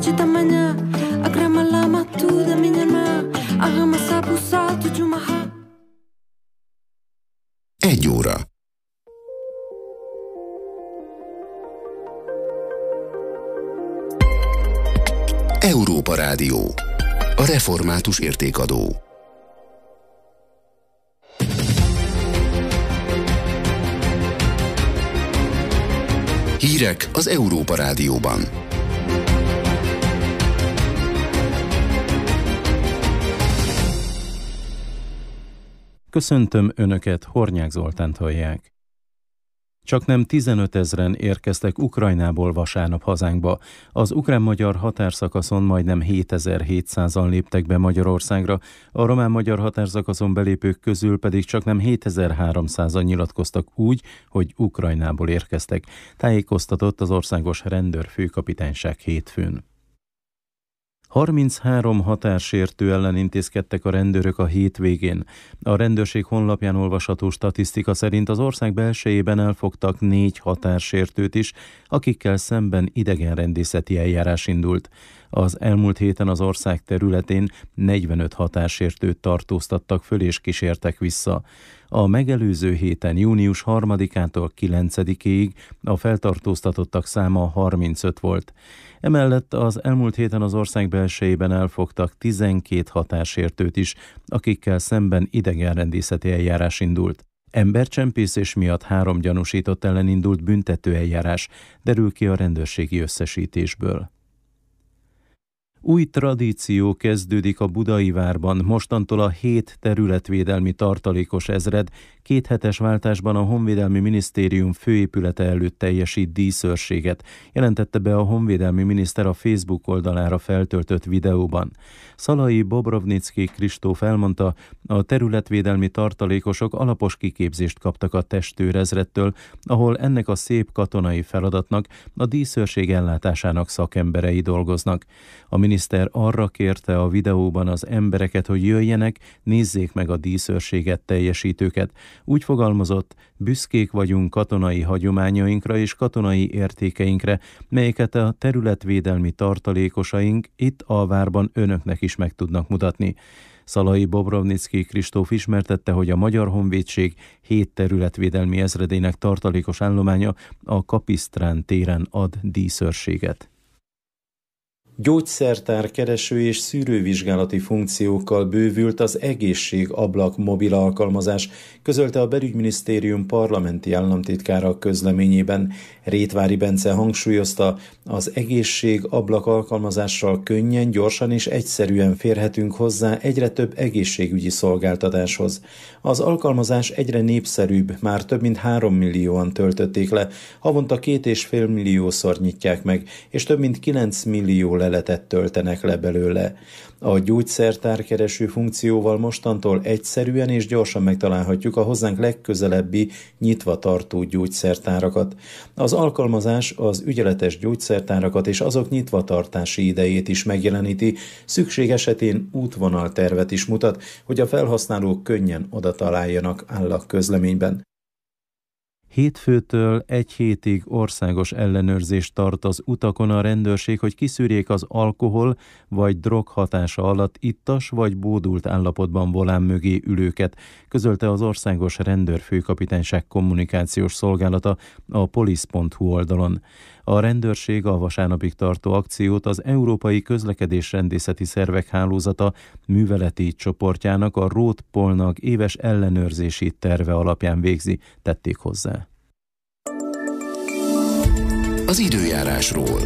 de tamanha, a grama lama tudo a minha irmã, a rama sabe o salto de uma rá. 1 óra. Európa Rádió. A református értékadó. Hírek az Európa Rádióban. Köszöntöm Önöket, Hornyák Zoltánt hallják. Csaknem 15 000-en érkeztek Ukrajnából vasárnap hazánkba. Az ukrán-magyar határszakaszon majdnem 7700-an léptek be Magyarországra, a román-magyar határszakaszon belépők közül pedig csaknem 7300-an nyilatkoztak úgy, hogy Ukrajnából érkeztek, tájékoztatott az Országos Rendőrfőkapitányság hétfőn. 33 határsértő ellen intézkedtek a rendőrök a hétvégén. A rendőrség honlapján olvasható statisztika szerint az ország belsejében elfogtak 4 határsértőt is, akikkel szemben idegenrendészeti eljárás indult. Az elmúlt héten az ország területén 45 határsértőt tartóztattak föl és kísértek vissza. A megelőző héten június 3-ától 9-ig a feltartóztatottak száma 35 volt. Emellett az elmúlt héten az ország belsejében elfogtak 12 határsértőt is, akikkel szemben idegenrendészeti eljárás indult. Embercsempészés miatt 3 gyanúsított ellen indult büntetőeljárás, derül ki a rendőrségi összesítésből. Új tradíció kezdődik a Budai várban, mostantól a 7 területvédelmi tartalékos ezred 2 hetes váltásban a Honvédelmi Minisztérium főépülete előtt teljesít díszőrséget, jelentette be a honvédelmi miniszter a Facebook oldalára feltöltött videóban. Szalai Bobrovnicki Kristóf elmondta, a területvédelmi tartalékosok alapos kiképzést kaptak a testőrezredtől, ahol ennek a szép katonai feladatnak, a díszőrség ellátásának szakemberei dolgoznak. A miniszter arra kérte a videóban az embereket, hogy jöjjenek, nézzék meg a díszőrséget teljesítőket. Úgy fogalmazott, büszkék vagyunk katonai hagyományainkra és katonai értékeinkre, melyeket a területvédelmi tartalékosaink itt a várban önöknek is meg tudnak mutatni. Szalai Bobrovnicki Kristóf ismertette, hogy a Magyar Honvédség 7 területvédelmi ezredének tartalékos állománya a Kapisztrán téren ad díszőrséget. Gyógyszertár kereső és szűrővizsgálati funkciókkal bővült az egészségablak mobil alkalmazás, közölte a Belügyminisztérium parlamenti államtitkára közleményében. Rétvári Bence hangsúlyozta, az egészségablak alkalmazással könnyen, gyorsan és egyszerűen férhetünk hozzá egyre több egészségügyi szolgáltatáshoz. Az alkalmazás egyre népszerűbb, már több mint 3 millióan töltötték le, havonta 2,5 milliószor nyitják meg, és több mint 9 millió leletet töltenek le belőle. A gyógyszertárkereső funkcióval mostantól egyszerűen és gyorsan megtalálhatjuk a hozzánk legközelebbi nyitva tartó gyógyszertárakat. Az alkalmazás az ügyeletes gyógyszertárakat és azok nyitva tartási idejét is megjeleníti, szükség esetén útvonaltervet is mutat, hogy a felhasználók könnyen oda találjanak, áll a közleményben. Hétfőtől 1 hétig országos ellenőrzést tart az utakon a rendőrség, hogy kiszűrjék az alkohol vagy drog hatása alatt ittas vagy bódult állapotban volán mögé ülőket, közölte az Országos Rendőrfőkapitányság kommunikációs szolgálata a police.hu oldalon. A rendőrség a vasárnapig tartó akciót az Európai Közlekedésrendészeti Szervek Hálózata műveleti csoportjának, a Roadpolnak éves ellenőrzési terve alapján végzi, tették hozzá. Az időjárásról.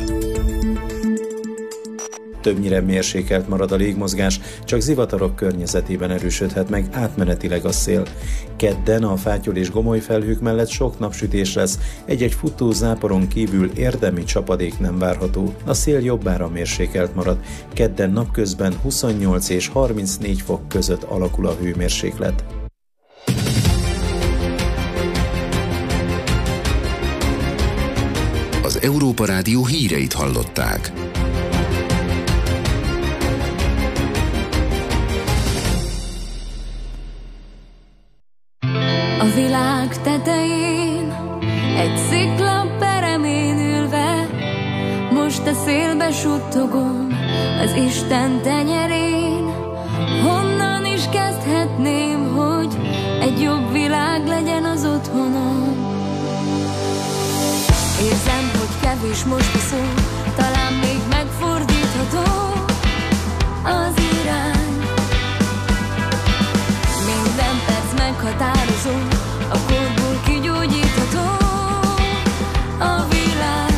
Többnyire mérsékelt marad a légmozgás, csak zivatarok környezetében erősödhet meg átmenetileg a szél. Kedden a fátyol és gomoly felhők mellett sok napsütés lesz, egy-egy futó záporon kívül érdemi csapadék nem várható. A szél jobbára mérsékelt marad. Kedden napközben 28 és 34 fok között alakul a hőmérséklet. Az Európa Rádió híreit hallották. A világ tetején, egy szikla peremén ülve, most a szélbe suttogom az Isten tenyerén. Honnan is kezdhetném, hogy egy jobb világ legyen az otthonom. Érzem, hogy kevés most a szó, talán még megfordítható az irány. Minden perc meghatározó, a korból kigyógyítható a világ.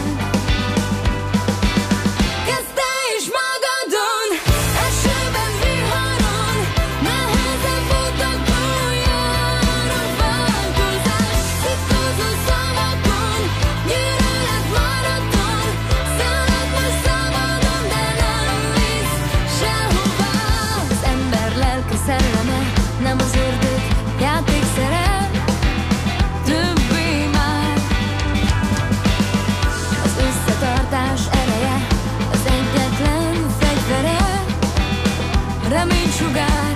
Kezd te is magadon, esőben, viharon, nehezebb utakon jár a változás. Szitkozó szavakon, gyűlölet maraton, szaladva szabadon, de nem visz sehová. Az ember lelke szelleme, nem az ördög játékszere, többé már. Az összetartás ereje, az egyetlen fegyvere, reménysugár.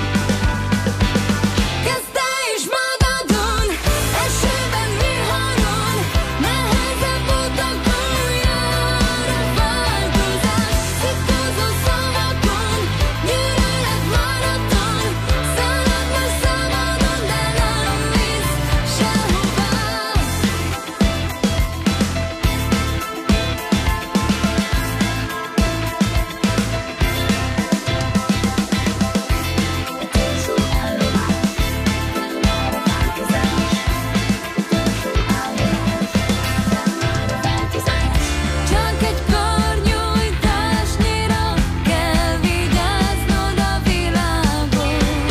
Kezd te is magadon, esőben, viharon, nehezebb utakon jár a változás. Szitkozó szavakon, gyűlölet maraton, szaladva szabadon, de nem visz sehová. Csak egy karnyújtásnyira kell vigyáznod a világot.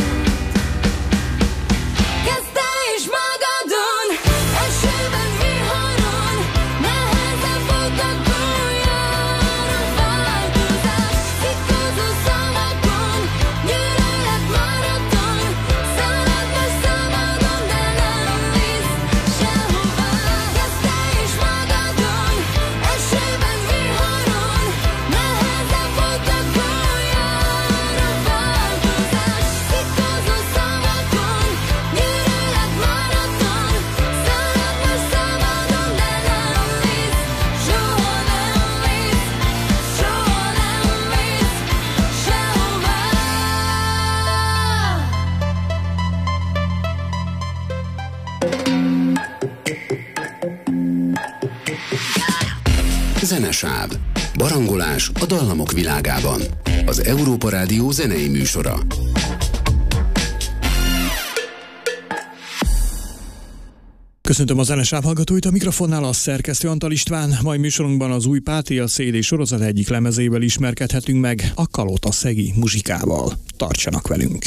Kezd te is magadon, esőben, viharon, nehezebb utakon jár a változás. Szitkozó szavakon, gyűlölet maraton, szaladva szabadon, de nem visz sehová. Kezd te is magadon, esőben, viharon, nehezebb utakon jár a változás. Szitkozó szavakon, gyűlölet maraton, szaladva szabadon, de nem visz, soha nem visz, soha nem visz sehová. Zenesáv. Barangolás a dallamok világában. Az Európa Rádió zenei műsora. Köszöntöm a Zenesáv hallgatóit, a mikrofonnál a szerkesztő Antal István. Mai műsorunkban az új Pátia CD sorozat egyik lemezével ismerkedhetünk meg, a Kalota Szegi muzsikával. Tartsanak velünk!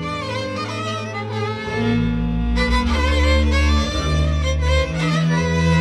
Kezd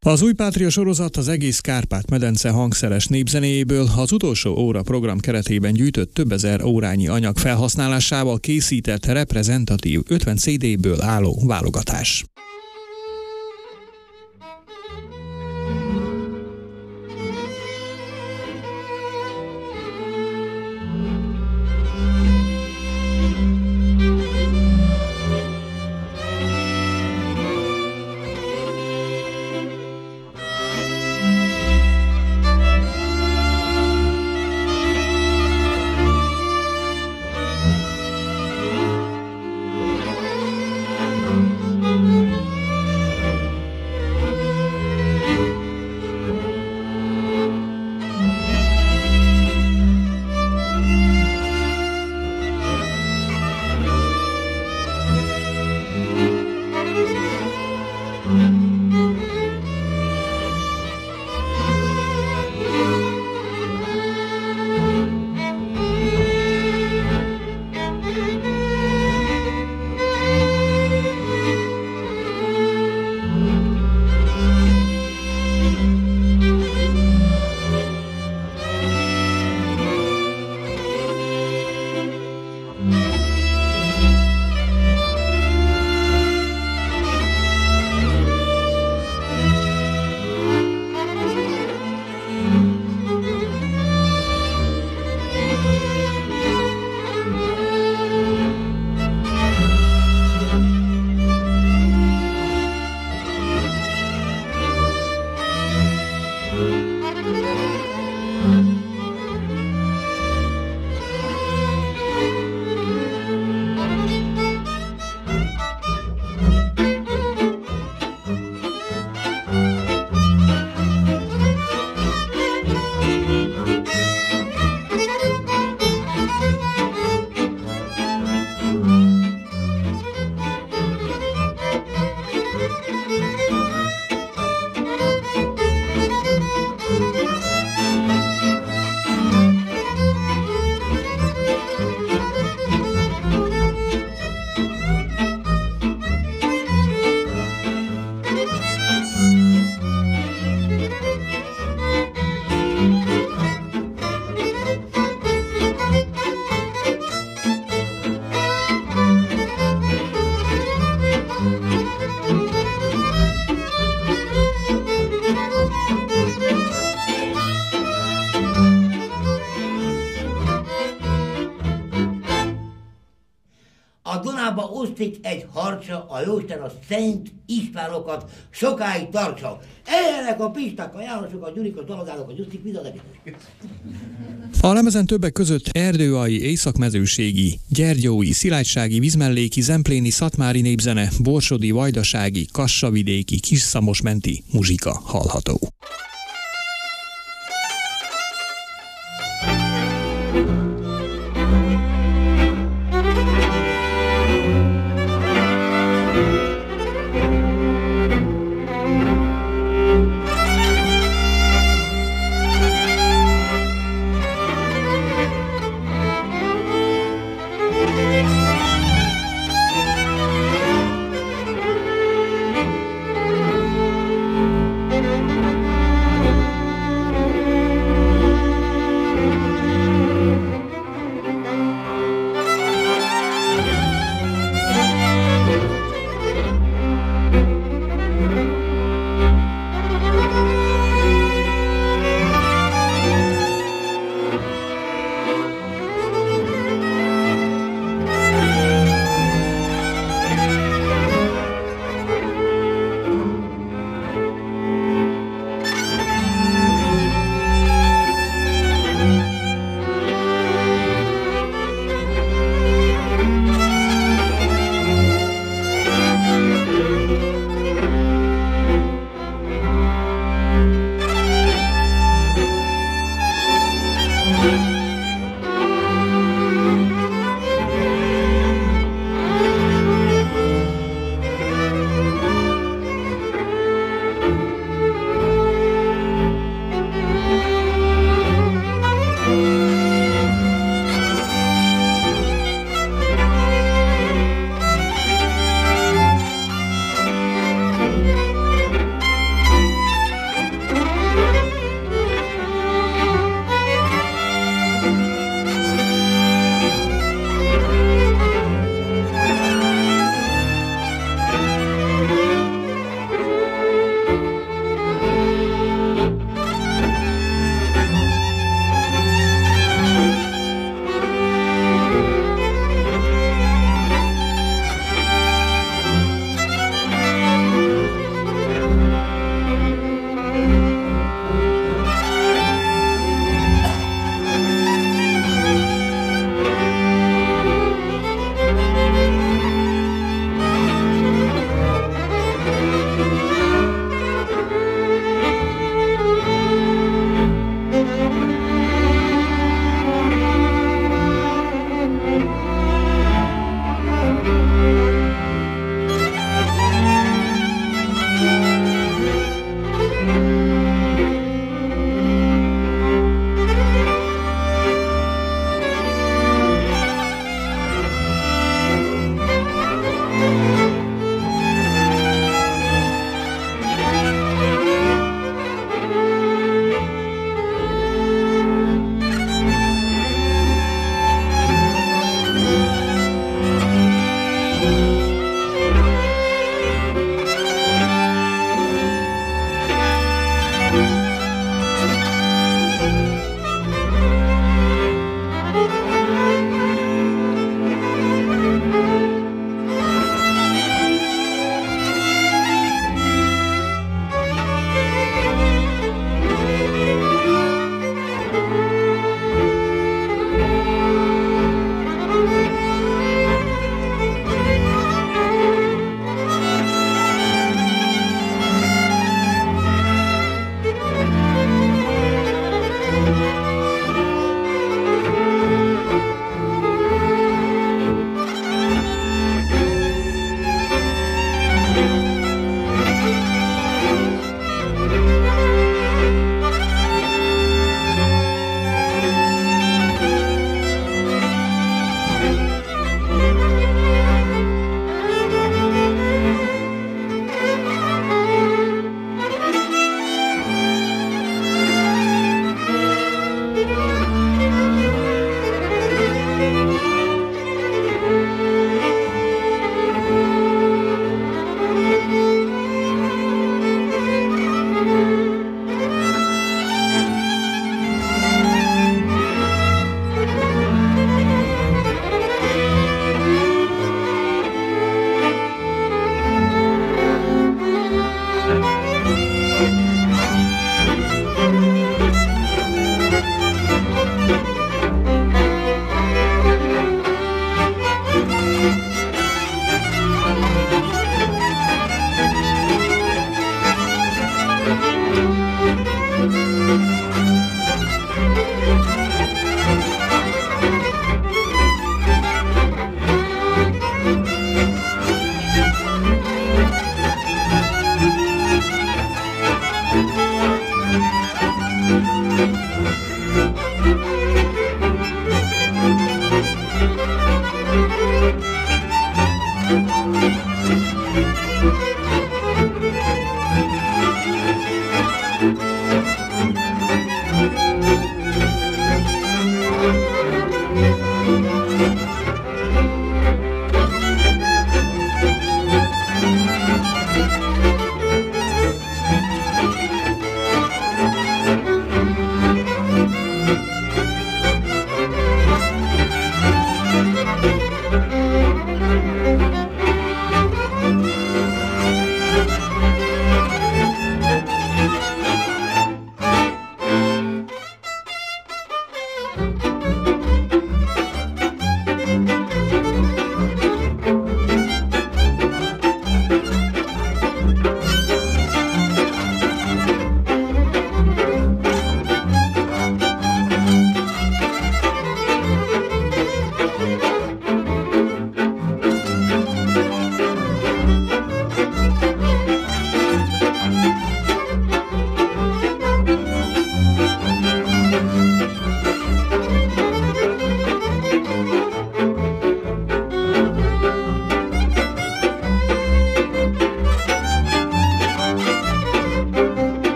Az Új Pátria sorozat az egész Kárpát-medence hangszeres népzenéjéből az utolsó óra program keretében gyűjtött több ezer órányi anyag felhasználásával készített reprezentatív 50 CD-ből álló válogatás. Osztik egy harcsa, a jóisten a Szent Istvánokat sokáig tartsa. Eljenek a Pisták, a Jánosok, a Gyurik, a Dalagálok, a Gyusztik, Vidalegik. A lemezen többek között erdőalji, északmezőségi, gyergyói, szilágysági, vízmelléki, zempléni, szatmári népzene, borsodi, vajdasági, kassavidéki, kisszamosmenti muzsika hallható.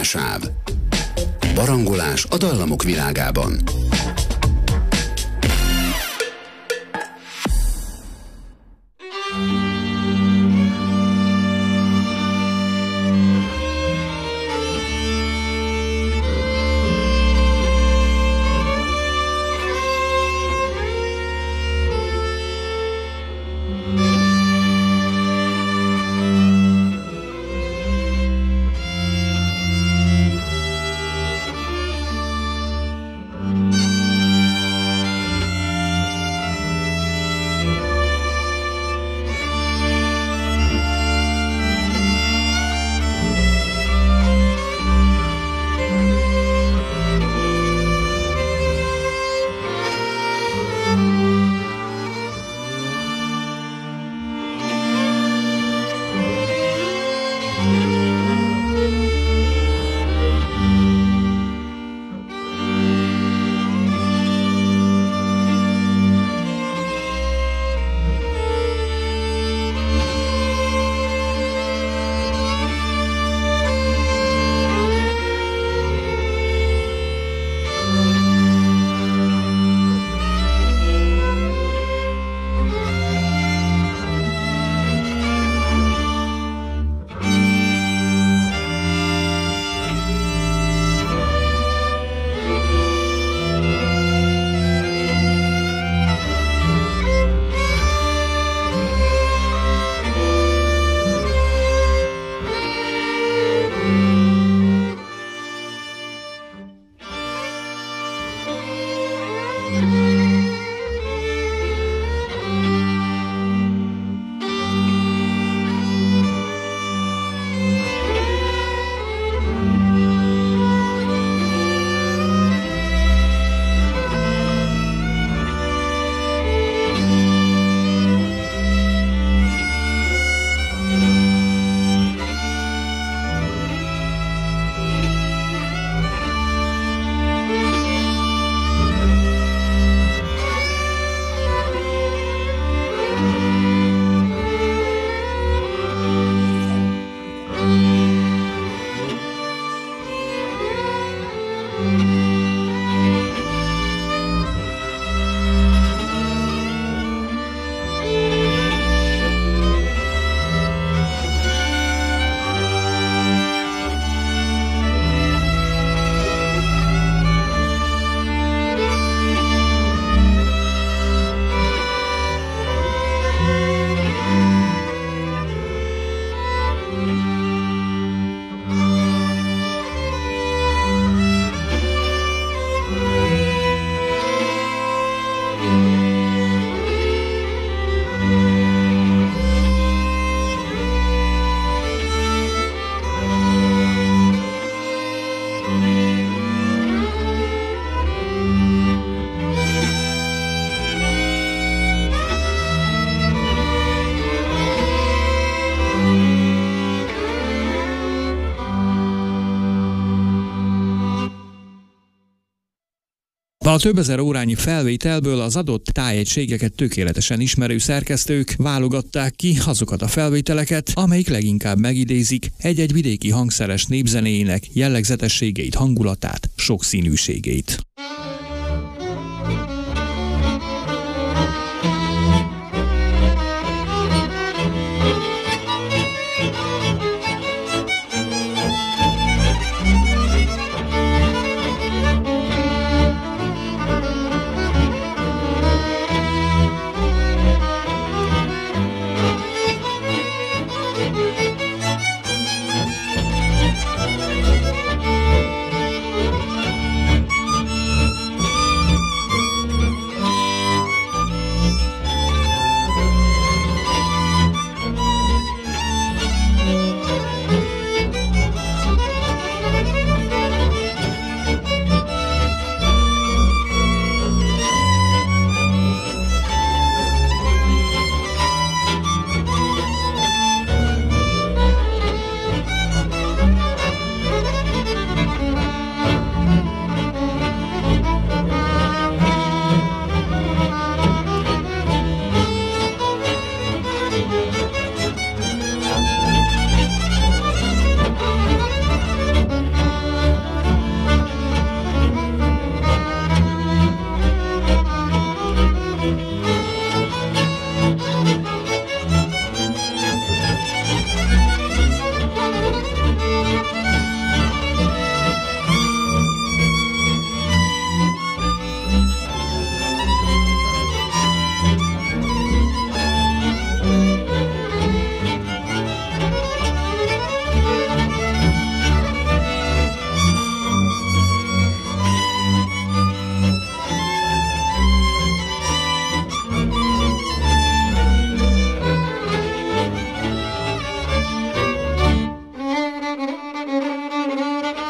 Zenesáv. Barangolás a dallamok világában. A több ezer órányi felvételből az adott tájegységeket tökéletesen ismerő szerkesztők válogatták ki azokat a felvételeket, amelyik leginkább megidézik egy-egy vidéki hangszeres népzenéjének jellegzetességeit, hangulatát, sokszínűségét.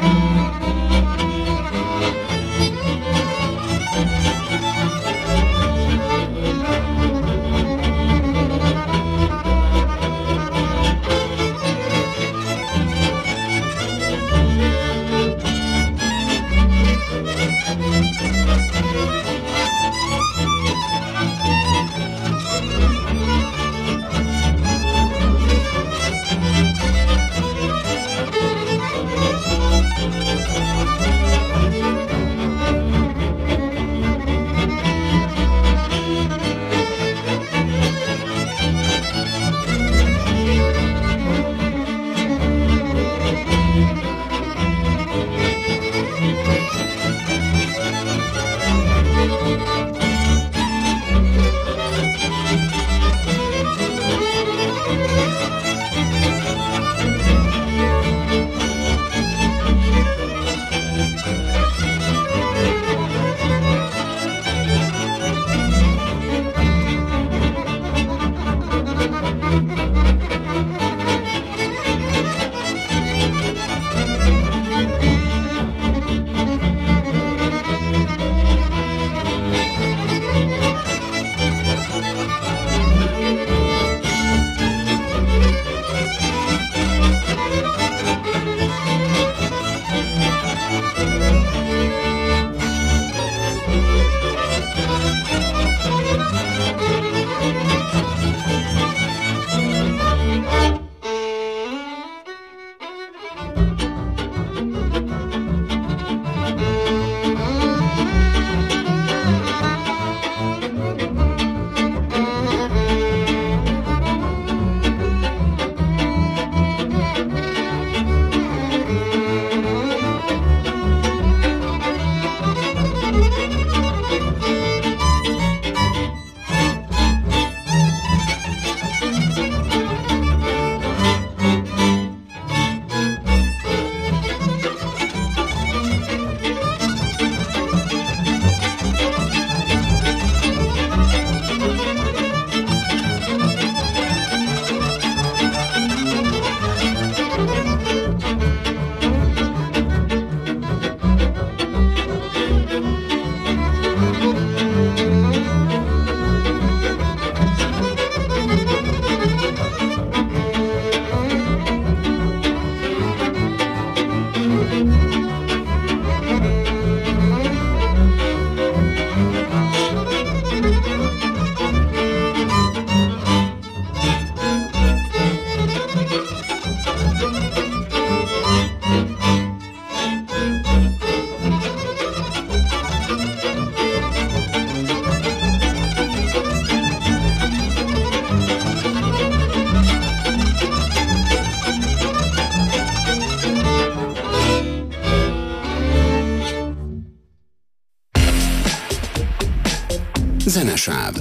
Zenesáv.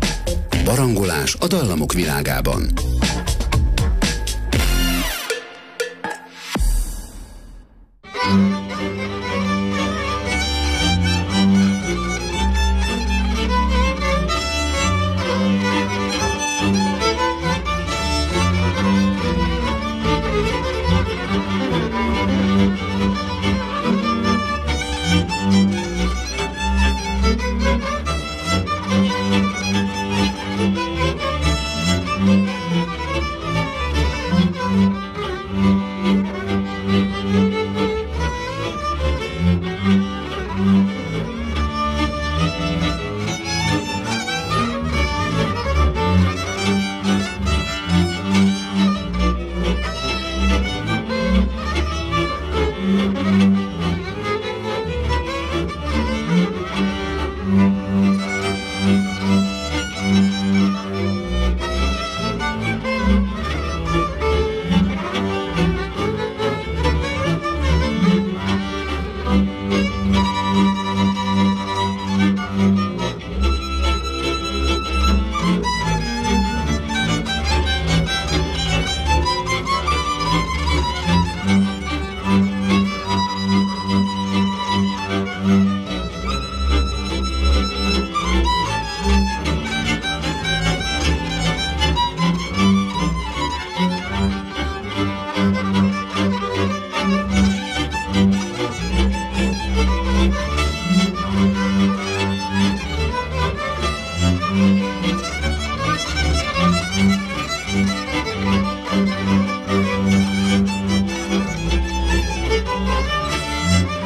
Barangolás a dallamok világában.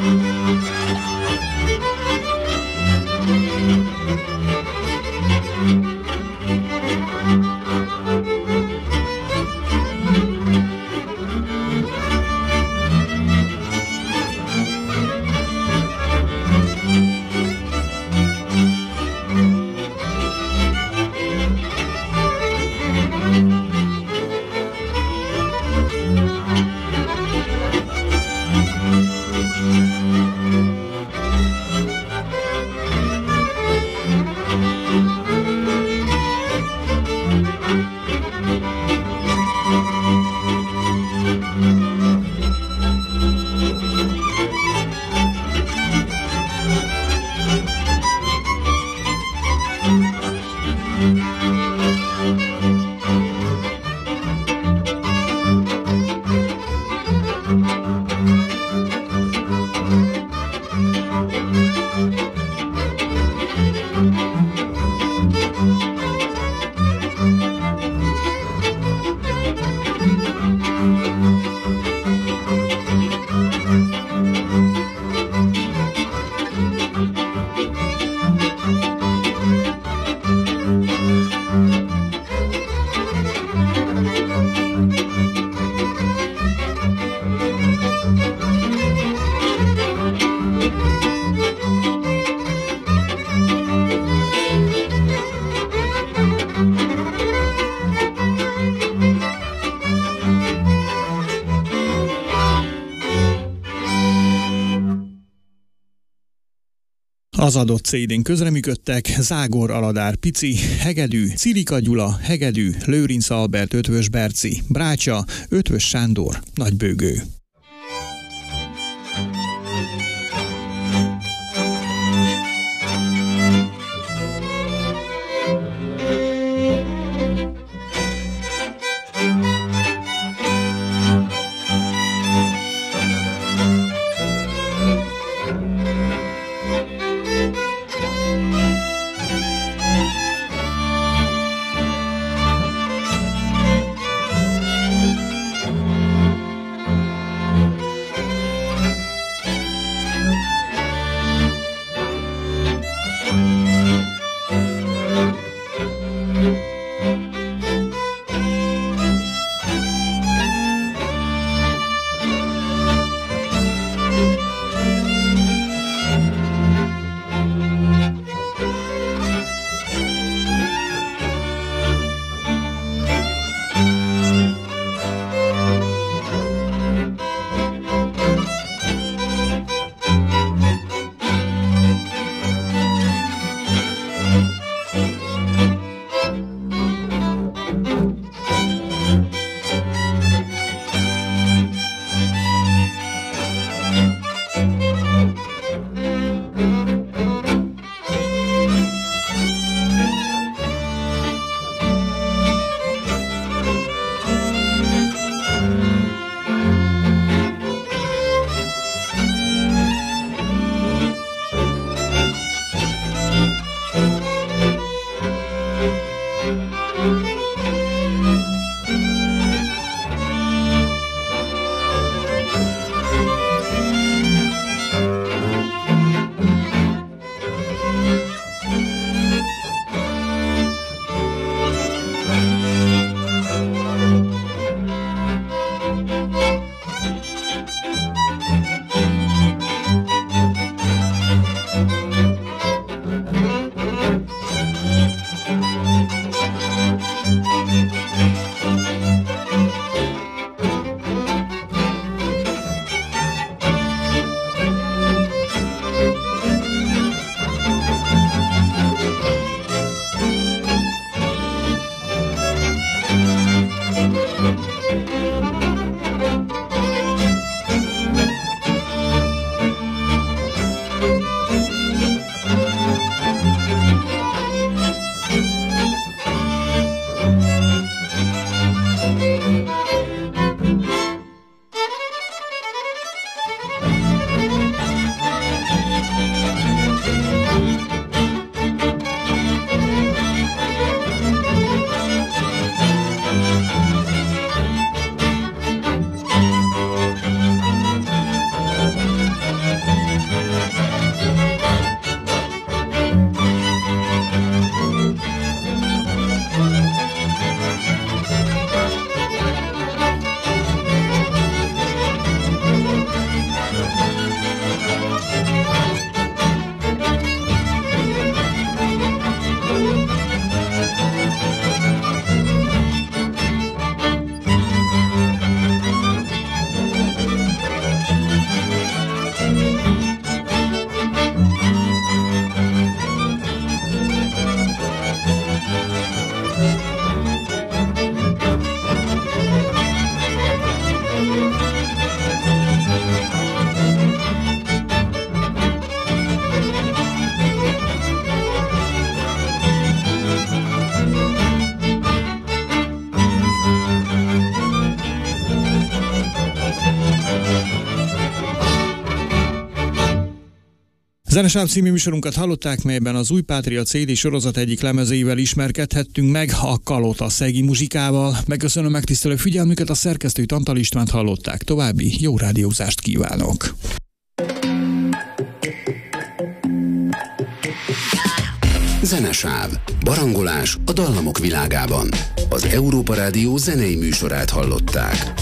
Az adott CD-n közreműködtek Zágor Aladár Pici, Hegedű, Cilika Gyula, Hegedű, Lőrinc Albert, Ötvös Berci, Brácsa, Ötvös Sándor, Nagybőgő. Zenesáv című műsorunkat hallották, melyben az Új Pátria CD sorozat egyik lemezével ismerkedhettünk meg, a Kalota Szegi muzsikával. Megköszönöm megtisztelő figyelmüket, a szerkesztőt, Antal Istvánt hallották. További jó rádiózást kívánok! Zenesáv. Barangolás a dallamok világában. Az Európa Rádió zenei műsorát hallották.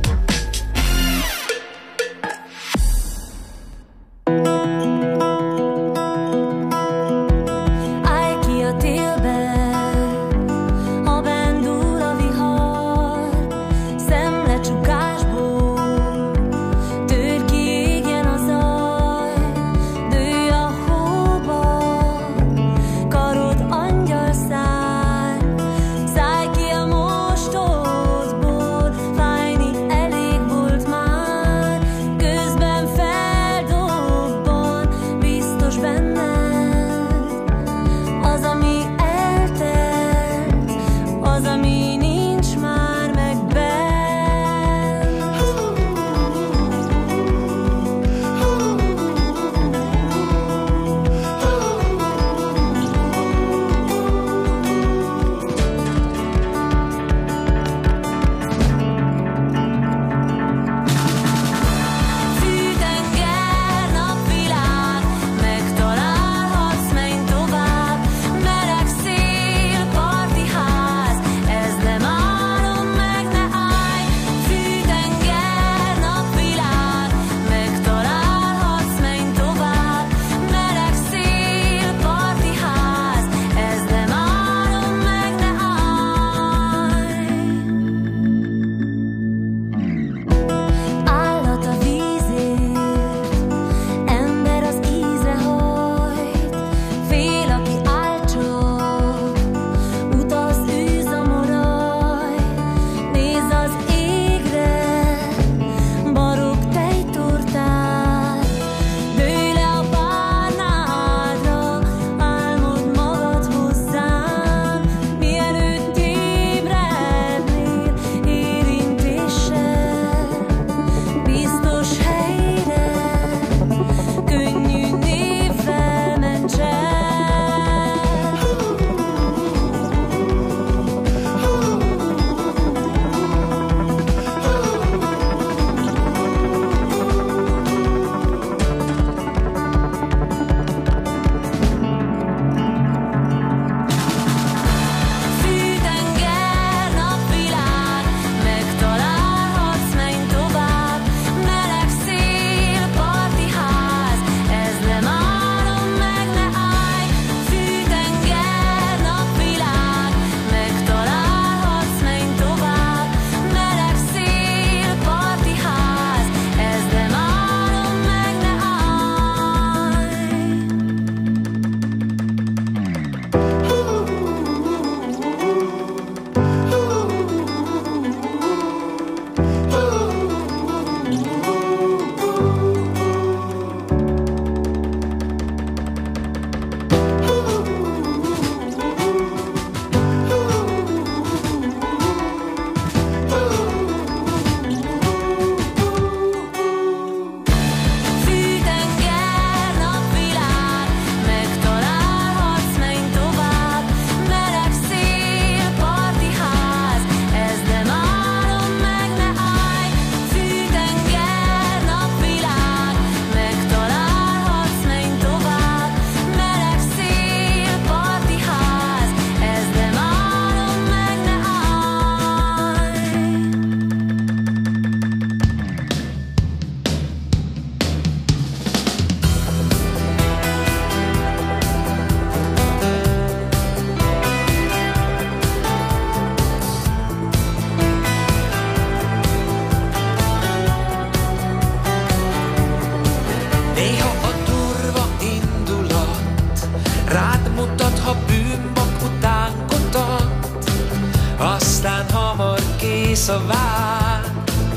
kész a vár,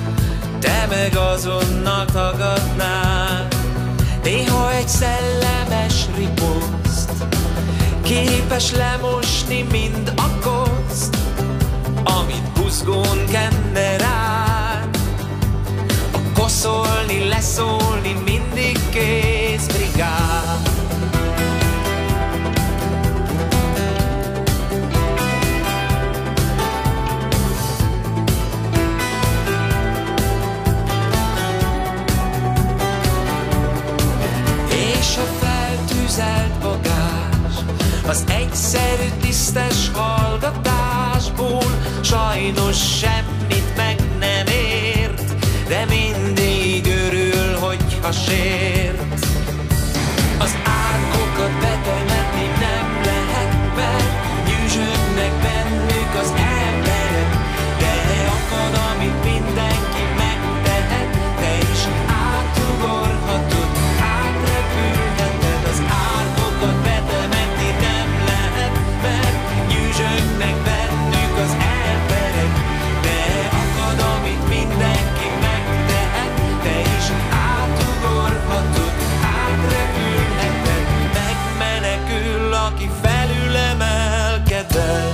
te meg azonnal tagadnád. Néha egy szellemes riposzt képes lemosni mind a koszt, amit buzgón kenne rád. A koszolni, leszólni mindig kész brigád. az egyszerű tisztes hallgatásból sajnos semmit meg nem ért, de mindig örül, hogyha sért. Az árkokat betemetni nem lehet, mert nyüzsögnek bennük az emberek, de akad, amit mindenki megtehet, te is átugorhatod, átrepülheted. Az árkokat betemetni nem lehet, mert nyüzsögnek bennük az emberek, de akad, amit mindenki megtehet, te is átugorhatod, átrepülheted. Megmenekül, aki felülemelkedett.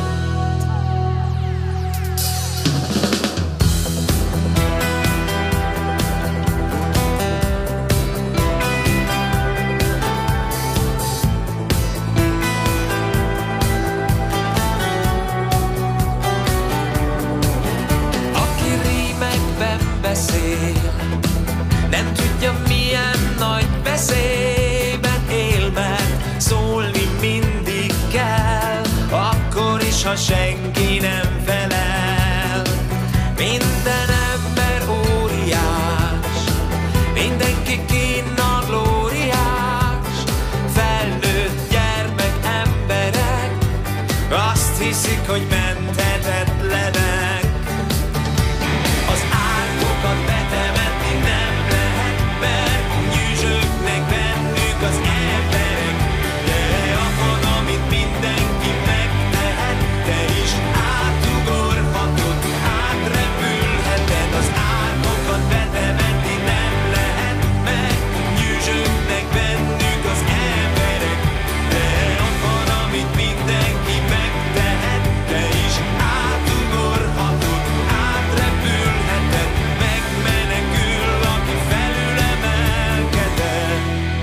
Nem tudja, milyen nagy veszélyben él, mert szólni mindig kell, akkor is, ha senki nem felel. Minden ember óriás, mindenki kínna glóriás, felnőtt gyermek emberek, azt hiszik, hogy menthetetlenek. Az árkokat betemetni nem lehet, mert nyüzsögnek bennük az emberek, de akad, amit mindenki megtehet, te is átugorhatod, átrepülheted. Az árkokat betemetni nem lehet, mert nyüzsögnek bennük az emberek, de akad, amit mindenki megtehet, te is átugorhatod, átrepülheted. Megmenekül, aki felülemelkedett.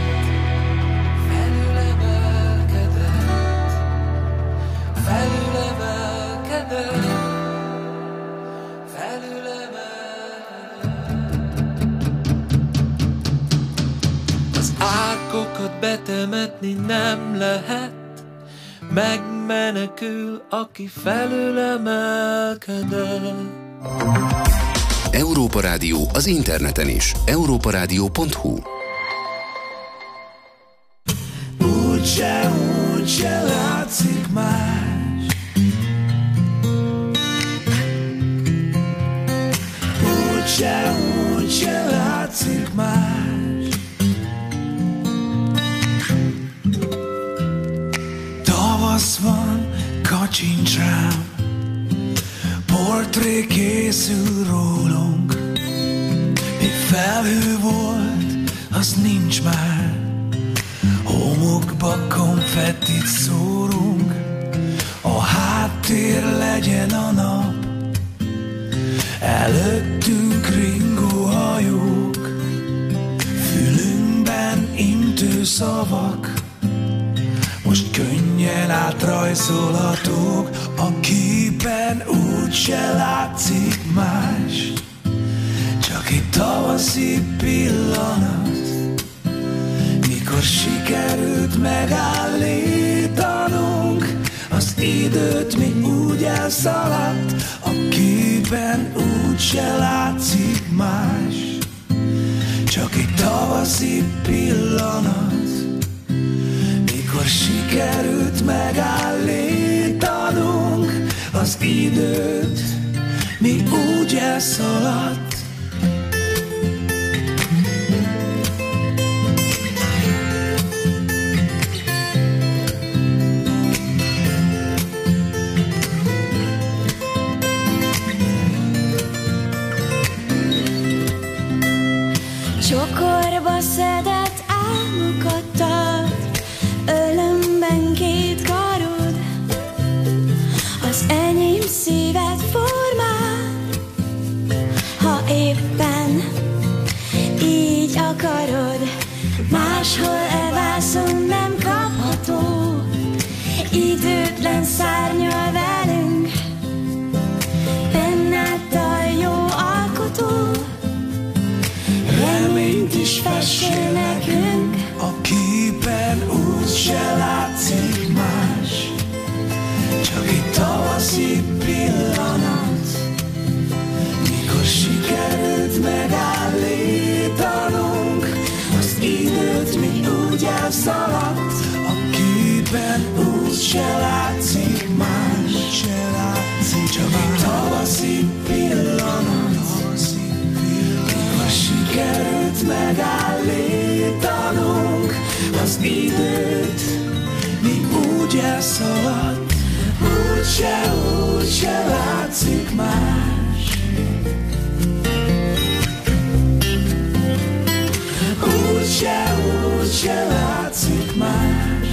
Felülemelkedett. Az árkokat betemetni nem lehet, megmenekül, aki felülemelkedett. Európa Rádió az interneten is. europaradio.hu. Úgyse látszik más, úgyse látszik más. Tavasz van, kacsincs rám, portré készül rólunk. Mi felhő volt, az nincs már, homokba konfettit szórunk. A háttér legyen a nap, előttünk ringó hajók, fülünkben intő szavak, most könnyen átrajzolhatók. A képen úgyse látszik más, csak egy tavaszi pillanat, mikor sikerült megállítanunk az időt, mi úgy elszaladt. A képen úgyse látszik más, csak egy tavaszi pillanat, mikor sikerült megállítanunk az időt, mi úgy elszaladt. Csokorba szedett álmokat tart, ölömben két karod, az enyém szívet formál, ha éppen így akarod. Máshol vászon nem kapható, időtlen szárnyal velünk, bennáltal jó alkotó, reményt is fessél nekünk. A képen úgyse látszik más, úgy elszaladt, a képen úgy se látszik más, csak egy tavaszi pillanat, mikor sikerült megállítanunk az időt, mi úgy elszaladt, úgy se látszik más. Úgy se látszik más.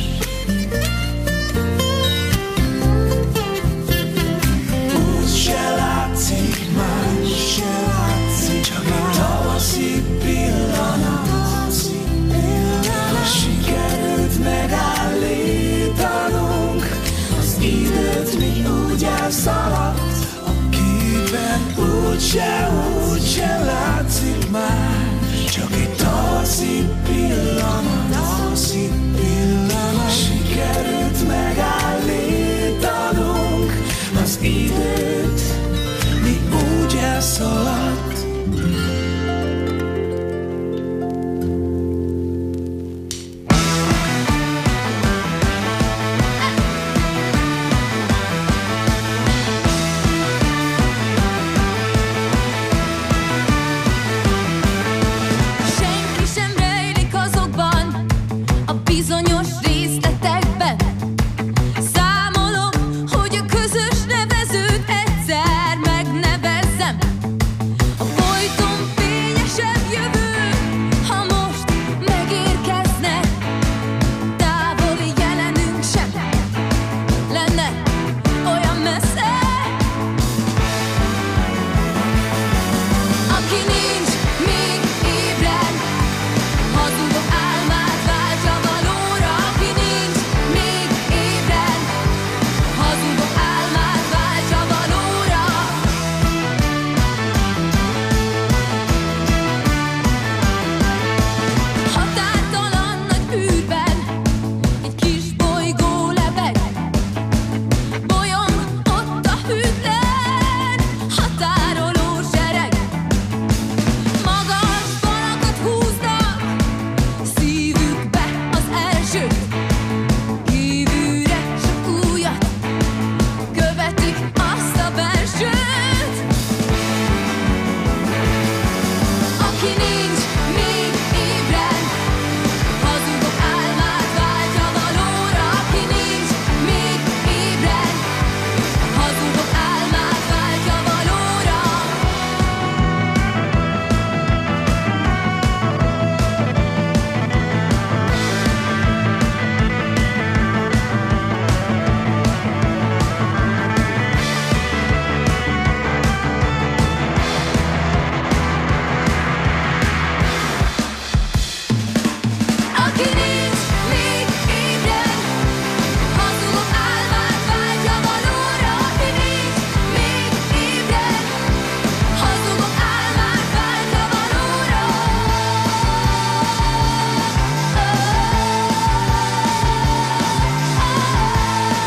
Úgy se látszik más, csak egy tavaszi pillanat, mikor sikerült megállítanunk az időt, mi úgy elszaladt, a képen úgy se látszik más, csak egy tavaszi pillanat, sikerült megállítanunk az időt, mi úgy elszaladt. Senki sem rejlik azokban a bizonyos